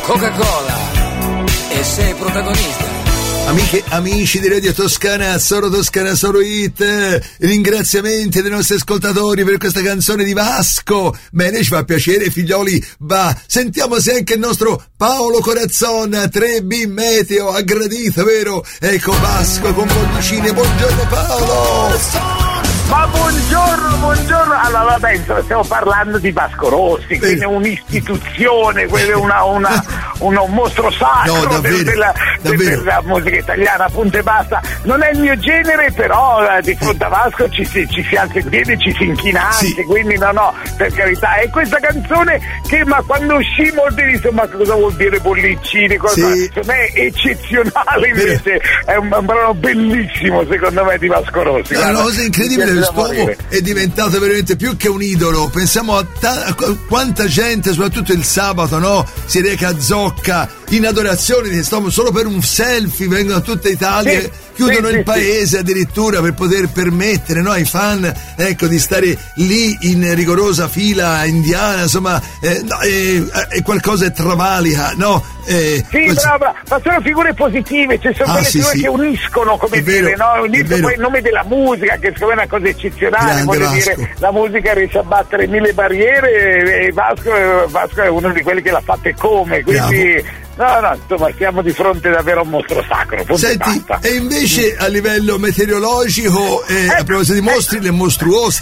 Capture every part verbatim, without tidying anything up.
Coca-Cola e sei protagonista. Amiche, amici di Radio Toscana, solo Toscana, solo hit. Ringraziamenti dei nostri ascoltatori per questa canzone di Vasco. Bene, ci fa piacere, figlioli. Va, sentiamo se anche il nostro Paolo Corazzon, tre B Meteo, ha gradito, vero? Ecco Vasco con bollicine. Buongiorno Paolo. Ma buongiorno, buongiorno. Allora, vabbè, insomma, stiamo parlando di Vasco Rossi, quindi è un'istituzione, quello è una, una, una, un mostro sacro no, davvero, della, davvero. della musica italiana, punto e basta. Non è il mio genere, però eh, di fronte a Vasco ci si, ci si alza in piedi, ci si inchina anche, sì. Quindi no, no, per carità. E questa canzone che, ma quando uscì molti dicono, ma cosa vuol dire bollicini? Cosa, sì. Secondo me è eccezionale, invece è un, un brano bellissimo, secondo me, di Vasco Rossi. È una cosa incredibile. Quest'uomo è diventato veramente più che un idolo. Pensiamo a, ta- a quanta gente, soprattutto il sabato, no? Si reca a Zocca in adorazione di quest'uomo solo per un selfie, vengono da tutta Italia, sì, chiudono sì, il sì, paese sì. addirittura per poter permettere, no, ai fan, ecco, di stare lì in rigorosa fila indiana, insomma, eh, no, eh, è qualcosa che travalica, no? Eh, sì, quel... brava, ma sono figure positive, cioè sono ah, quelle sì, figure sì. che uniscono, come è dire, vero, no? Uniscono poi il nome della musica, che secondo me è una cosa eccezionale, voglio dire, la musica riesce a battere mille barriere e Vasco, Vasco è uno di quelli che l'ha fatte come, quindi... Bravo. No, no, insomma, siamo di fronte davvero a un mostro sacro. Senti, e invece a livello meteorologico, eh, eh, a proposito di mostri, eh, le mostruose.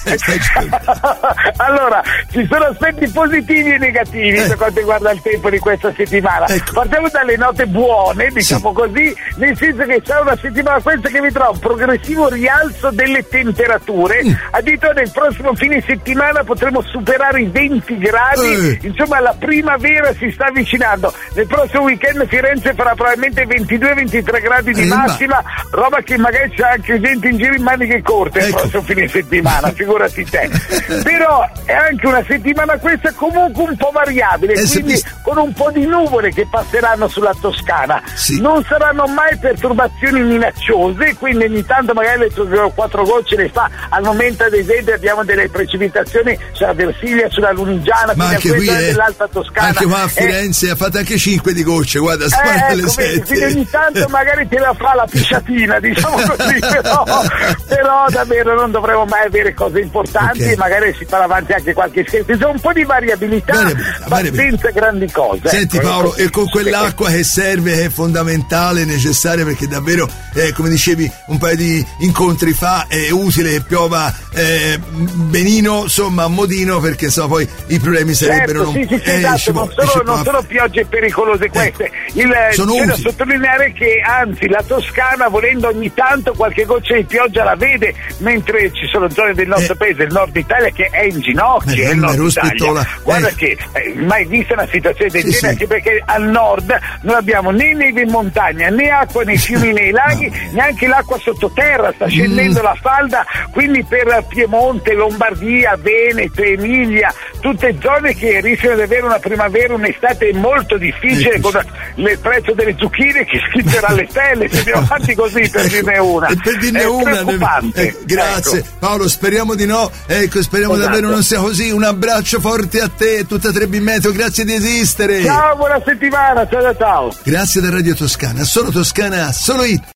Allora, ci sono aspetti positivi e negativi eh. per quanto riguarda il tempo di questa settimana. Ecco. Partiamo dalle note buone, diciamo sì. così, nel senso che sarà una settimana questa che vedrà un progressivo rialzo delle temperature. Mm. Addirittura nel prossimo fine settimana potremo superare i venti gradi. Eh. Insomma, la primavera si sta avvicinando. Nel prossimo weekend Firenze farà probabilmente ventidue ventitré gradi di eh, massima, ma... roba che magari c'è anche gente in giro in maniche corte ecco. il prossimo fine settimana, figurati te. Però è anche una settimana questa comunque un po' variabile, eh, quindi se... con un po' di nuvole che passeranno sulla Toscana. Sì. Non saranno mai perturbazioni minacciose, quindi ogni tanto magari le quattro gocce le fa. Al momento ad esempio abbiamo delle precipitazioni sulla Versilia, sulla Lunigiana, ma anche qui è... dell'Alta Toscana. Anche qua a Firenze eh... ha fatto anche cinque di gocce, guarda, eh, ecco, vedi, ogni tanto magari te la fa la pisciatina, diciamo così, però, però davvero non dovremo mai avere cose importanti, okay. Magari si farà avanti anche qualche scherzo, c'è un po' di variabilità, variabilità ma variabilità. Senza grandi cose. Senti ecco, Paolo, ecco, e con quell'acqua che serve, che è fondamentale, necessaria, perché davvero, eh, come dicevi un paio di incontri fa, è utile che piova eh, benino, insomma, a modino, perché so poi i problemi sarebbero certo, non, sì, sì, sì, eh, esatto, non, può, sono, non sono piogge pericolose queste. Il, c'è da sottolineare che anzi la Toscana, volendo ogni tanto qualche goccia di pioggia la vede, mentre ci sono zone del nostro eh. paese, il nord Italia, che è in ginocchio, è il nord Italia. Guarda eh. che eh, mai vista una situazione del sì, genere, sì. Anche perché al nord non abbiamo né neve in montagna, né acqua nei fiumi, nei laghi, no. Neanche l'acqua sottoterra, sta scendendo mm. la falda, quindi per Piemonte, Lombardia, Veneto, Emilia, tutte zone che rischiano di avere una primavera, un'estate molto difficile, ecco. Con il prezzo delle zucchine che schizzelà alle stelle, se andiamo avanti così per dirne una. E per dirne è una eh, grazie ecco. Paolo, speriamo di no, ecco, speriamo esatto. davvero non sia così. Un abbraccio forte a te e tutta tre B Meteo, grazie di esistere. Ciao, buona settimana, ciao ciao. Grazie da Radio Toscana, solo Toscana, solo hit.